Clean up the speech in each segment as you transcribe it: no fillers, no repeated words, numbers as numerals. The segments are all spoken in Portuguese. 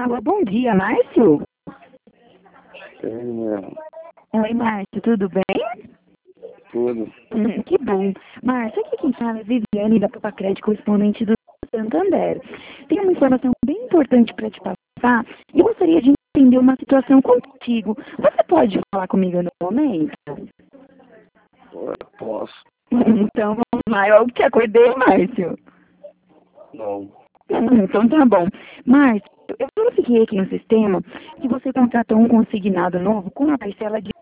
Alô, bom dia, Márcio? Tenho, Oi, Márcio, tudo bem? tudo. Que bom. Márcio, aqui quem fala é Viviane da Papacred, correspondente do Santander. Tem uma informação bem importante para te passar e eu gostaria de entender uma situação contigo. Você pode falar comigo no momento? Eu posso. Então vamos lá, eu te acordei, Márcio. Não. Então tá bom. Márcio, eu verifiquei aqui no sistema que você contratou um consignado novo com uma parcela de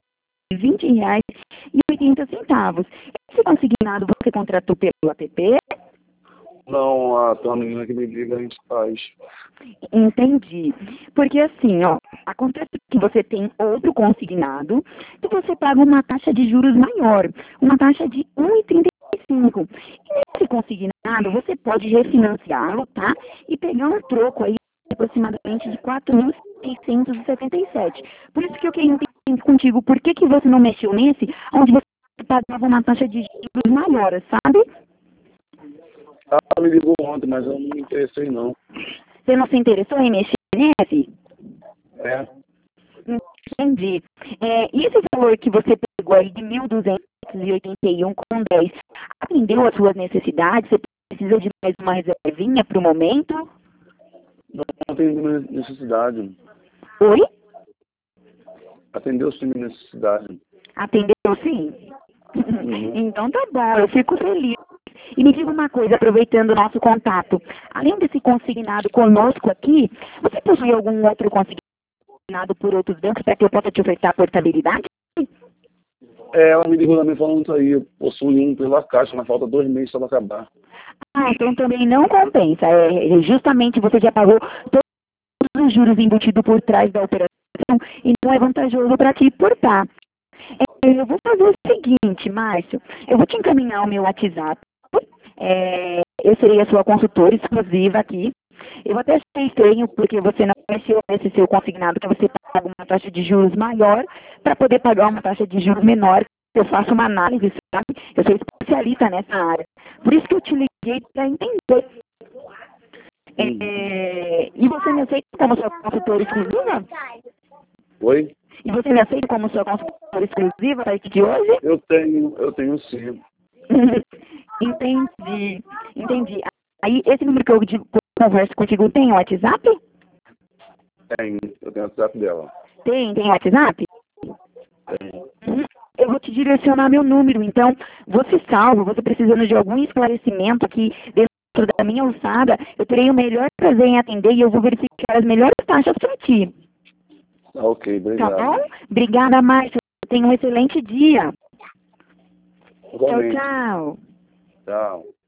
R$ 20,80. Esse consignado você contratou pelo app? Não, tem uma menina que me liga, a gente faz. Entendi. Porque assim, ó, acontece que você tem outro consignado que você paga uma taxa de juros maior, uma taxa de 1,35. E nesse consignado você pode refinanciá-lo, tá? E pegar um troco aí aproximadamente de 4.677. Por isso que eu queria entender contigo por que você não mexeu nesse, onde você pagava uma taxa de juros maior, sabe? Ela me ligou ontem, mas eu não me interessei, não. Você não se interessou em mexer nesse? É. Entendi. E esse valor que você pegou aí de 1.281,10 atendeu às suas necessidades? Você precisa de mais uma reservinha para o momento? Não tem necessidade. Oi? Atendeu sim minha necessidade. Atendeu sim? Uhum. Então tá bom, eu fico feliz. E me diga uma coisa, aproveitando o nosso contato. Além desse consignado conosco aqui, você possui algum outro consignado por outros bancos para que eu possa te ofertar portabilidade? Ela me ligou também falando isso aí. Eu possuo um pela Caixa, mas falta 2 meses para acabar. Ah, então também não compensa. Justamente você já pagou todos os juros embutidos por trás da operação e não é vantajoso para te importar. Eu vou fazer o seguinte, Márcio, eu vou te encaminhar o meu WhatsApp. Eu serei a sua consultora exclusiva aqui. Eu até achei estranho porque você não mexeu nesse seu consignado, que você paga uma taxa de juros maior para poder pagar uma taxa de juros menor. Eu faço uma análise, sabe? Eu sou especialista nessa área. Por isso que eu te liguei para entender. E você me aceita como sua consultora exclusiva? Oi? E você me aceita como sua consultora exclusiva a partir de hoje? Eu tenho sim. Entendi. Aí, esse número que eu converso contigo tem WhatsApp? Eu tenho o WhatsApp dela. Tem WhatsApp? Tenho. Eu vou te direcionar meu número, então você salva, você precisando de algum esclarecimento aqui dentro da minha alçada, eu terei o melhor prazer em atender e eu vou verificar as melhores taxas para ti. Tá ok, Tá obrigado. bom? Obrigada, Márcio. Tenha um excelente dia. Igualmente. Tchau, tchau. Tchau.